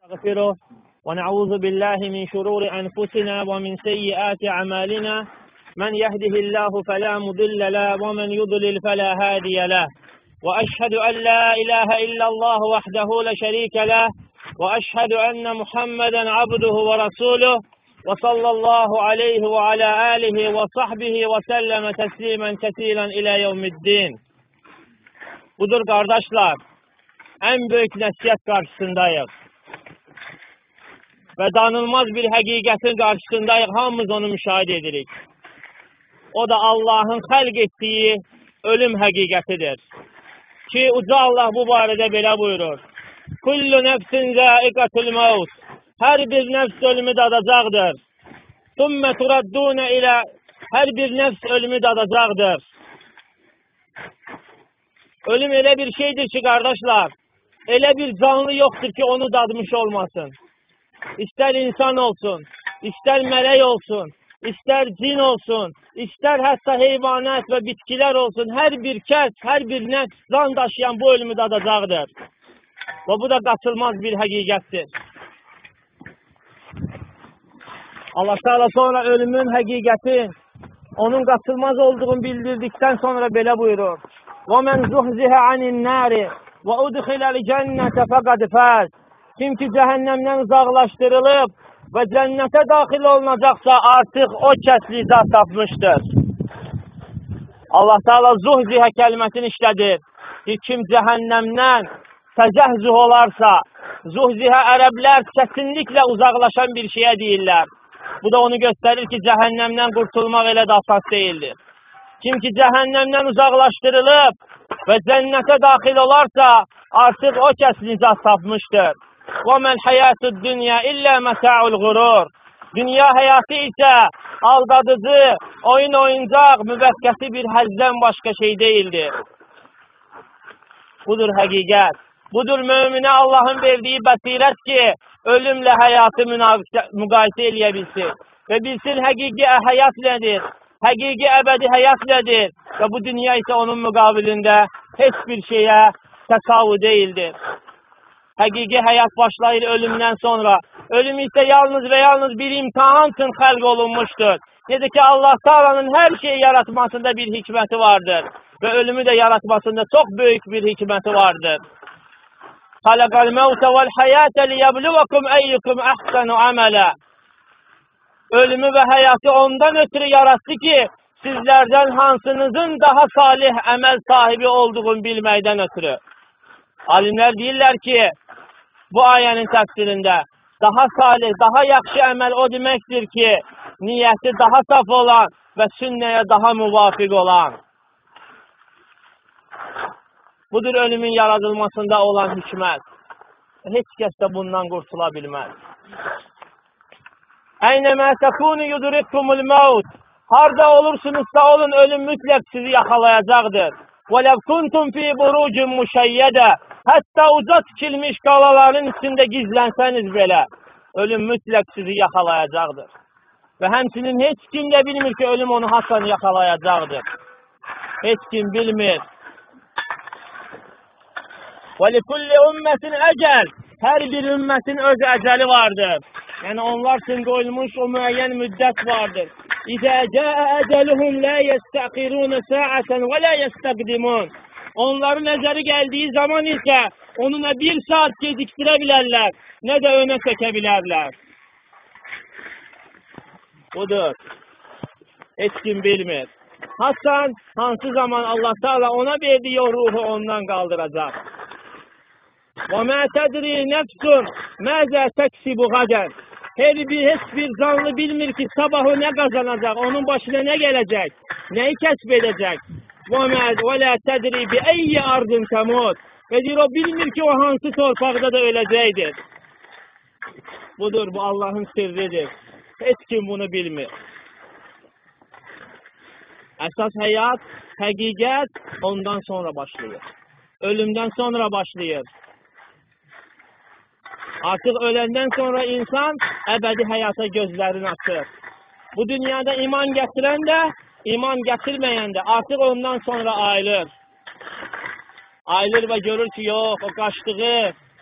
نستغفره ونعوذ بالله من شرور أنفسنا ومن سيئات أعمالنا من يهده الله فلا مضل له ومن يضلل فلا هادي له وأشهد أن لا إله إلا الله وحده لا شريك له وأشهد أن محمدا عبده ورسوله وصلى الله عليه وعلى آله وصحبه وسلم تسليما كثيرا إلى يوم الدين. Budur kardeşler, en büyük nəsihət qarşısındayıq. Və danılmaz bir həqiqətin qarşısındayıq, hamımız onu müşahidə edirik. O da Allahın xəlq etdiyi ölüm həqiqətidir. Ki, uca Allah bu barədə belə buyurur. Kullu nəfsin zəiqətul məvt. Hər bir nəfs ölümü dadacaqdır. Sümmə turaddunə ilə hər bir nəfs ölümü dadacaqdır. Ölüm elə bir şeydir ki, qardaşlar, elə bir canlı yoxdur ki, onu dadmış olmasın. İstər insan olsun, istər mələk olsun, istər cin olsun, istər hətta heyvanat və bitkilər olsun, hər bir kəs, hər bir nəfs can daşıyan bu ölümü dadacaqdır. Və bu da qaçılmaz bir həqiqətdir. Allah Teala sonra ölümün həqiqəti, onun qaçılmaz olduğunu bildirdikdən sonra belə buyurur. وَمَنْ زُحْزِهَ عَنِ النَّارِ وَاُدْخِلَ الْجَنَّةَ فَقَدْ فَازَ. Kim ki cəhənnəmdən uzaqlaşdırılıb və cənnətə daxil olunacaqsa artıq o kəs nicat tapmışdır. Allah Teala zuhzihə kəlməsini işlədir ki, kim cəhənnəmdən təcəhzüh olarsa, zuhzihə ərəblər kəsinliklə uzaqlaşan bir şeyə deyirlər. Bu da onu göstərir ki, cəhənnəmdən qurtulmaq elə də asas deyildir. Kim ki cəhənnəmdən uzaqlaşdırılıb və cənnətə daxil olarsa, artıq o kəs nicat tapmışdır. وَمَا الْحَيَاتُ الدُّنْيَا إِلَّا مَتَاعُ الْغُرُورِ. Dünya həyatı isə aldadıcı, oyuncaq, müvəqqəti bir həzdən başqa şey deyildir. Budur həqiqət. Budur möminə Allahın verdiyi bəsirət ki, ölümlə həyatı müqayisə eləyə bilsin. Və bilsin həqiqi həyat nədir, həqiqi əbədi həyat nədir və bu dünya isə onun müqabilində heç bir şeyə təsavu deyildir. Həqiqi həyat başlayır ölümdən sonra. Ölüm isə yalnız və yalnız bir imtihan üçün xəlq olunmuşdur. Necə ki, Allah Teala'nın hər şeyi yaratmasında bir hikməti vardır və ölümü də yaratmasında çox böyük bir hikməti vardır. Xalaqal mevte vel hayate liyebluvakum eyyukum ahsanu amela. Ölümü və həyatı ondan ötürü yarattı ki, sizlərdən hansınızın daha salih əməl sahibi olduğunu bilməkdən ötürü. Alimlər deyirlər ki, bu ayənin təfsirində daha salih, daha yaxşı əməl o deməkdir ki, niyyəti daha saf olan və sünnəyə daha müvafiq olan. Budur ölümün yaradılmasında olan hikmət. Heç kəs də bundan qurtula bilməz. Əynəmə təkunu yudurikkumul məvt. Harada olursunuzsa olun, ölüm mütləq sizi yaxalayacaqdır. وَلَوْ كُنْتُمْ فِي بُرُوجٍ مُشَيَّدَةٍ. Hətta uca tikilmiş qalaların içində gizlənsəniz belə, ölüm mütləq sizi yaxalayacaqdır. Və həmçinin heç kim də bilmir ki, ölüm onu hasan yaxalayacaqdır. Heç kim bilmir. وَلِكُلِّ أُمَّةٍ أَجَلٍ. Hər bir ümmətin öz əcəli vardır. Yəni onlar üçün qoyulmuş o müəyyən müddət vardır. İzə cəə əcəluhum lə yəstəqirunə səətən və lə yəstəqdimun. Onların əcəli gəldiyi zaman isə onu nə bir saat gecikdirə bilərlər, nə də önə çəkə bilərlər. Budur. Heç kim bilmir. Hasan hansı zaman Allah Teala ona verdiyi o ruhu ondan qaldıracaq. وَمَا تَدْرِي نَفْسٌ مَاذَا تَكْسِبُ غَدًا. Heç bir canlı bilmir ki, sabahı nə qazanacaq, onun başına nə gələcək, nəyi kəsb edəcək. وَلَا تَدْرِي بِأَيِّ أَرْضٍ تَمُوتُ. Və deyir, o bilmir ki, o hansı torpaqda da öləcəkdir. Budur, bu Allahın sirridir. Heç kim bunu bilmir. Əsas həyat, həqiqət ondan sonra başlayır. Ölümdən sonra başlayır. Artıq öləndən sonra insan əbədi həyata gözlərini açır. Bu dünyada iman gətirən də, iman gətirməyən də artıq ondan sonra ayılır. Ayılır və görür ki, yox, o qaçdığı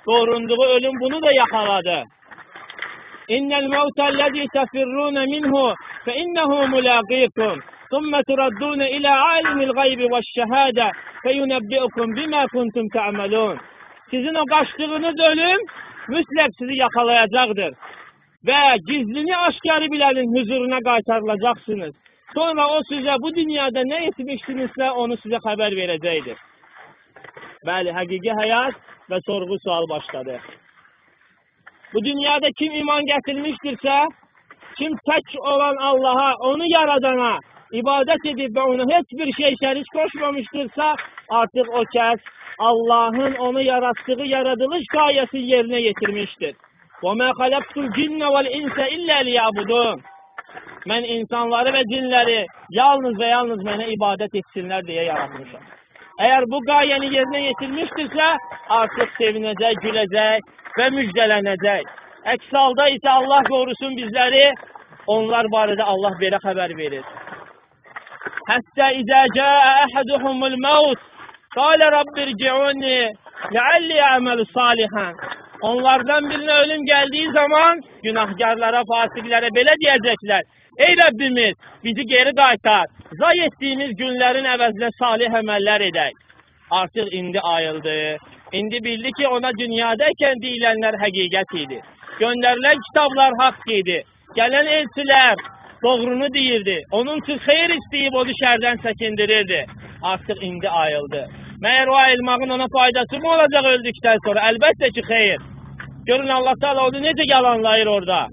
doğrunduğu ölüm bunu da yakaladı. İnnel mevtellezî tefirrûne minhu fe innehu mulâqîkum. Thumme turaddûne ilâ âlimil gaybi veşşehâde fe yunebbi'ukum bimâ kuntum te'amelûn. Sizin o kaçtığınız ölüm mütlak sizi yakalayacaktır. Ve gizlini aşkarı bilenin huzuruna kaytarılacaksınız. Sonra o size bu dünyada ne etmişsinizse onu size haber verecektir. Bəli, həqiqi həyat və sorğu sual başladı. Bu dünyada kim iman gətirmişdirsə, kim tək olan Allaha, onu yaradana ibadət edib və ona heç bir şey şərik qoşmamışdırsa, artıq o kəs Allahın onu yaratdığı yaradılış qayəsini yerinə yetirmişdir. وَمَا خَلَقْتُ الْجِنَّ وَالْاِنْسَ اِلَّا لِيَعْبُدُونَ. Mən insanları və cinləri yalnız və yalnız mənə ibadət etsinlər deyə yaratmışam. Eğer bu gayeni yerine yetirmiştirsə, artıq sevinəcək, güləcək və müjdələnəcək. Əks halda isə Allah qorusun bizləri, onlar barədə Allah belə xəbər verir. Həttə izə cəə əhəduhumul məvt, qalə rabbirci'uni, ləalli əməl salihən. Onlardan birine ölüm geldiği zaman günahkarlara, fasiklere böyle diyecekler. Ey Rabbimiz bizi geri qaytar. Zay ettiğimiz günlerin əvəzinə salih əməllər edək. Artıq indi ayıldı. İndi bildi ki ona dünyadayken deyilənlər həqiqət idi. Göndərilən kitablar haqq idi. Gələn elçilər doğrunu deyirdi. Onun için xeyir istəyib onu şərdən çəkindirirdi. Artıq indi ayıldı. Məyər o ayılmağın ona faydası mı olacaq öldükdən sonra? Əlbəttə ki xeyir. Görün Allah Teala onu necə yalanlayır orada.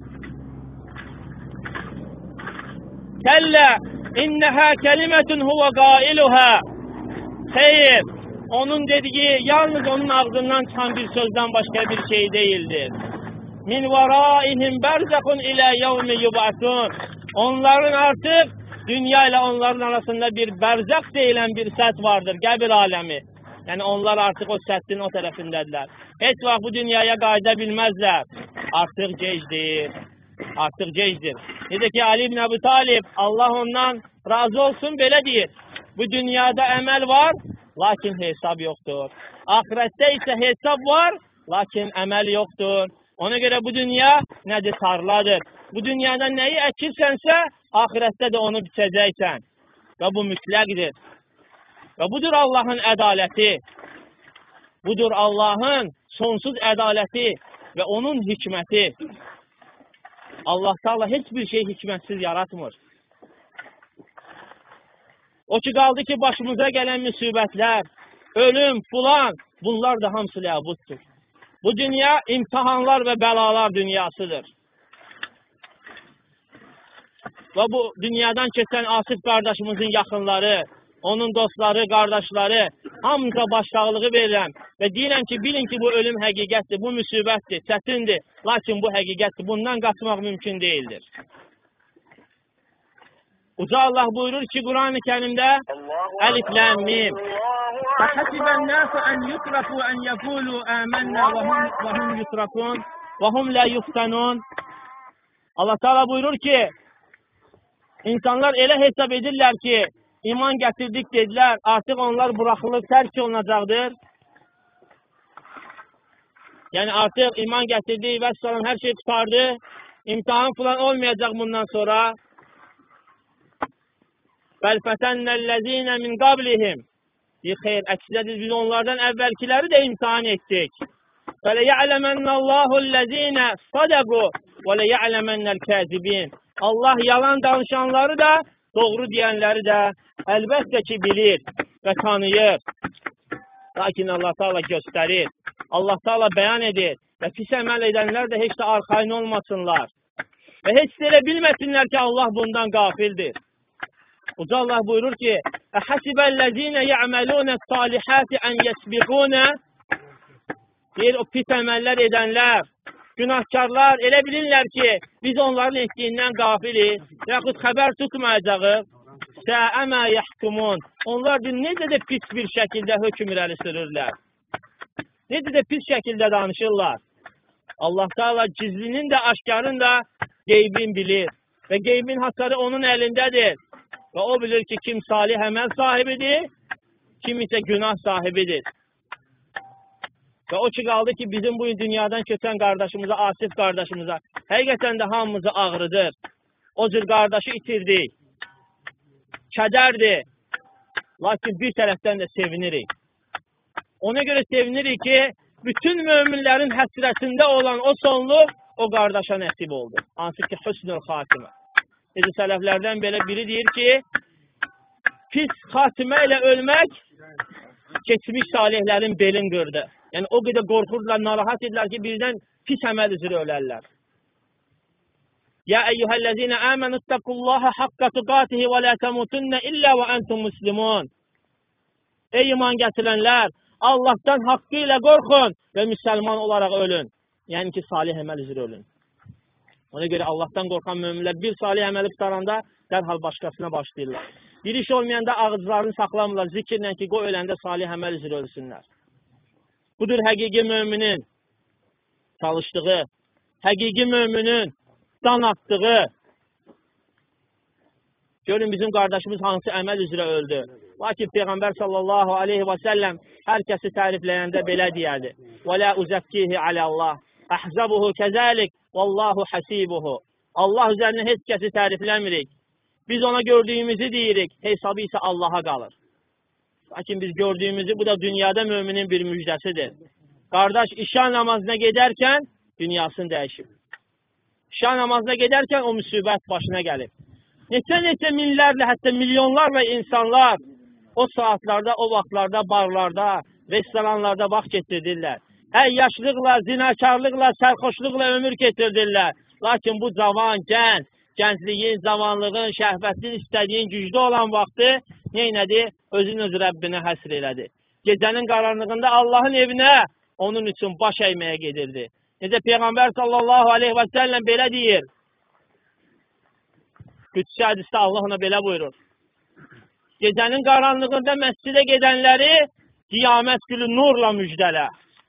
Kəllə innəhə kəlimetun huve qailuhə. Xeyr, onun dediği yalnız onun ağzından çıkan bir sözden başka bir şey değildir. Min varaihim berzakun ila yevmi yub'asun. Onların artık dünya ile onların arasında bir berzak deyilen bir set vardır, qəbir alemi. Yani onlar artık o setin o tarafındadılar. Heç vaxt bu dünyaya qayıda bilmezler. Artık gecdir. Artık gecdir. Necə ki Ali ibn Əbu Talib, Allah ondan razı olsun belə deyir. Bu dünyada əməl var, lakin hesab yoktur. Ahirette ise hesap var, lakin əməl yoktur. Ona göre bu dünya nedir? Tarladır. Bu dünyada neyi ekirsense ahirette de onu biçeceksen. Ve bu mütlaqdir. Ve budur Allah'ın ədaleti. Budur Allah'ın sonsuz ədaleti ve onun hikmeti. Allah Teala hiçbir şey hikmetsiz yaratmır. O ki kaldı ki başımıza gelen musibetler, ölüm, fulan, bunlar da hamısı ləbuddur. Bu dünya imtihanlar ve belalar dünyasıdır. Ve bu dünyadan keçen Asif kardeşimizin yakınları, onun dostları, kardeşleri, hamıza başsağlığı verirəm. Ve deyirəm ki, bilin ki bu ölüm həqiqətdir, bu müsibətdir, çətindir. Lakin bu həqiqətdir, bundan qaçmaq mümkün değildir. Uca Allah buyurur ki Kur'an-ı Kerim'de Elif Lam Mim فَحَسِبَ النَّاسُ أَنْ يُتْرَكُوا أَنْ يَقُولُوا آمَنَّا وَهُمْ يُتْرَكُونَ وَهُمْ لَا يُفْتَنُونَ. Allah Teala buyurur ki insanlar elə hesab edirlər ki iman gətirdik dediler, artık onlar bırakılıb tərk olunacaqdır. Yani artık iman gətirdi ve sonra her şey tutardı. İmtihan falan olmayacak bundan sonra. Bel fetennellezine min qablihim. Xeyr, əkslədir biz onlardan əvvəlkiləri də imtihan etdik. Fələ ya'lemennallahul-lezine sadaku və le ya'lemennel-kazibin. Allah yalan danışanları da, doğru diyenleri de əlbəttə ki bilir və tanıyır. Lakin Allah Teala göstərir. Allah Teala beyan edir. Ve pis əməl edənlər də heç də arxayın olmasınlar. Ve heç də elə bilməsinlər ki Allah bundan qafildir. Uca Allah buyurur ki "Ehasibellezine ya'malun's-salihati en yesbiquna." Deyir o pis əməllər edənlər, günahkarlar elə bilirlər ki biz onların etdiyindən qafiliz, yaxud xəbər tutmayacağıq. Sə'əmə yahkumun. Onlar necə də pis bir şəkildə hökm irəli sürürlər. Necə də pis şəkildə danışırlar. Allah Teala gizlinin de aşkarın da qeybin bilir. Ve qeybin hasarı onun elindədir. Ve o bilir ki kim salih əməl sahibidir, kim ise günah sahibidir. Və o ki qaldı ki, bizim bu dünyadan keçən qardaşımıza, Asif qardaşımıza həqiqətən də hamımızı ağrıdır. O cür qardaşı itirdik. Kədərdir. Lakin bir tərəfdən də sevinirik. Ona görə sevinirik ki, bütün möminlərin həsrətində olan o sonluq o qardaşa nəsib oldu. Hansı ki, hüsnül xatimə. Necə sələflərdən belə biri deyir ki, pis xatimə ilə ölmək keçmiş salihlərin belin qırdı. Yəni, o qədər qorxurdular, narahat edilər ki, birdən pis əməl üzrə ölərlər. Ya eyyuhəl-ləzinə əmənuttəqullaha haqqa tuqatihi və lə təmutunna illə və entum muslimun. Ey iman gətirənlər, Allahdan haqqı ilə qorxun və müsəlman olaraq ölün. Yəni ki, salih əməl üzrə ölün. Ona görə Allahdan qorxan möminlər bir salih əməli tutaranda dərhal başqasına başlayırlar. Bir iş olmayanda ağızlarını saxlamırlar, zikirlə ki, qoy öləndə salih əməl üzrə ölsünlər. Budur həqiqi möminin çalışdığı, həqiqi möminin dan atdığı. Görün, bizim qardaşımız hansı əməl üzrə öldü. Lakin Peyğəmbər sallallahu aleyhi və səlləm hər kəsi tərifləyəndə belə deyərdi. وَلَا اُزَكِّهِ عَلَى اللّٰهِ اَحْزَبُهُ كَذَٰلِكَ وَاللّٰهُ حَسِيبُهُ. Allah üzərində heç kəsi tərifləmirik. Biz ona gördüyümüzü deyirik, hesabı isə Allaha qalır. Lakin biz gördüyümüzü, bu da dünyada müminin bir müjdəsidir. Qardaş işa namazına gedərkən dünyasını dəyişib. İşa namazına gedərkən o müsibət başına gəlib. Neçə minlərlə, hətta milyonlarla insanlar o saatlarda, o vaxtlarda, barlarda, restoranlarda vaxt keçirdirlər. Əyyaşlıqla, zinakarlıqla, sərxoşluqla ömür keçirdirlər. Lakin bu cavan, gəncliyin, zamanlığın, şəhvətin, istədiyin güclü olan vaxtı neynədi? Özün öz Rəbbinə həsr elədi. Gecənin qaranlığında Allahın evinə onun üçün baş əyməyə gedirdi. Necə Peyğəmbər sallallahu aleyhi və səlləm belə deyir. Qüdsi hədisdə Allah ona belə buyurur. Gecənin qaranlığında məscidə gedənləri qiyamət günü nurla müjdələ.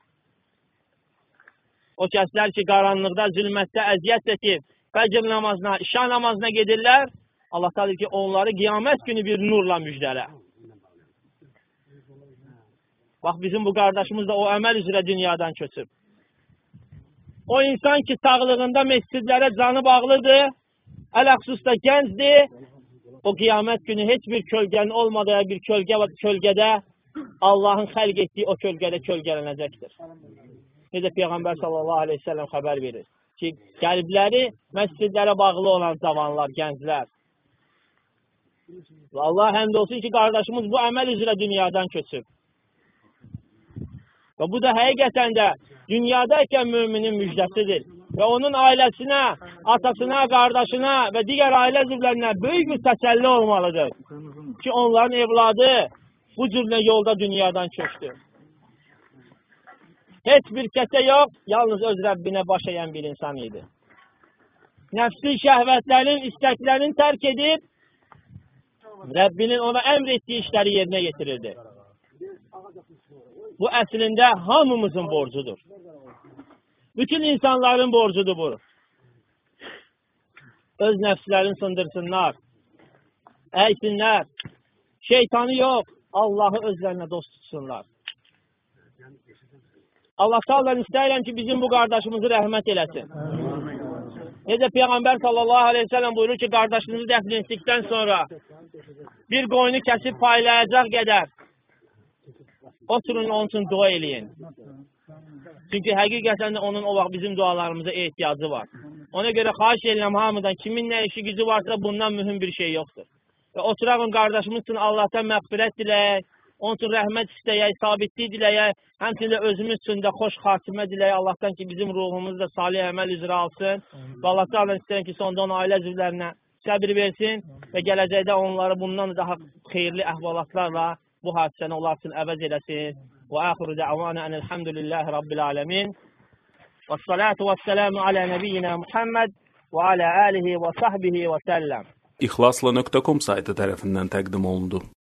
O kəslər ki, qaranlıqda, zülmətdə əziyyət çəkib, fəcr namazına, işa namazına gedirlər, Allah deyir ki, onları qiyamət günü bir nurla müjdələ. Bax, bizim bu qardaşımız da o əməl üzrə dünyadan köçüb. O insan ki, sağlığında məscidlərə canı bağlıdır, ələxsus da gəncdir, o qiyamət günü heç bir kölgənin olmadığı bir kölgədə Allahın xəlq etdiyi o kölgədə kölgələnəcəkdir. Necə Peyğəmbər sallallahu aleyhi ve sellem xəbər verir ki, qəlbləri məscidlərə bağlı olan cavanlar, gənclər. Allah həmd olsun ki, qardaşımız bu əməl üzrə dünyadan köçüb. Və bu da həqiqətən də dünyadayken müminin müjdəsidir. Və onun ailəsinə, atasına, qardaşına və digər ailə üzvlərinə böyük bir təsəlli olmalıdır. Ki, onların evladı bu cürlə yolda dünyadan köçdü. Heç bir kəsə yox, yalnız öz Rəbbinə baş əyən bir insan idi. Nəfsi şəhvətlərin, istəklərini tərk edib, Rəbbinin ona əmr etdiyi işləri yerinə getirirdi. Bu əslində hamımızın borcudur. Bütün insanların borcudur bu. Öz nəfslərini sındırsınlar, əysinlər, şeytanı yox, Allahı özlərinə dost tutsunlar. Allah sağlar istəyirəm ki, bizim bu qardaşımızı rəhmət eləsin. Necə Peyğəmbər sallallahu aleyhi ve sellem buyurur ki, qardaşınızı dəfn etdikdən sonra bir qoyunu kəsib paylayacaq qədər oturun, onun üçün dua eləyin. Çünki həqiqətən də onun o vaxt bizim dualarımıza ehtiyacı var. Ona görə xahiş edirəm hamıdan, kimin nə işi gücü varsa bundan mühüm bir şey yoxdur. Və oturağın qardaşımız üçün Allah'tan məğfirət diləyək, onun üçün rəhmət istəyək, sabitlik diləyək, həmçində özümüz üçün də xoş xatimə diləyək Allah'tan ki, bizim ruhumuz da salih əməl üzrə alsın. Və Allah'tan istəyən ki, sonda onun ailə üzvlərinə səbir versin və gələcəkdə onları bundan daha xeyirli əhvalatlarla bu hadisəni onlar üçün əvəz eləsin. Və əxiru də'vana enelhamdülillahi rabbil alemin. Və salatu və selamu alə nəbiyyina Muhammed və alə alihi və sahbihi və səlləm. İxlasla.com saytı tərəfindən təqdim olundu.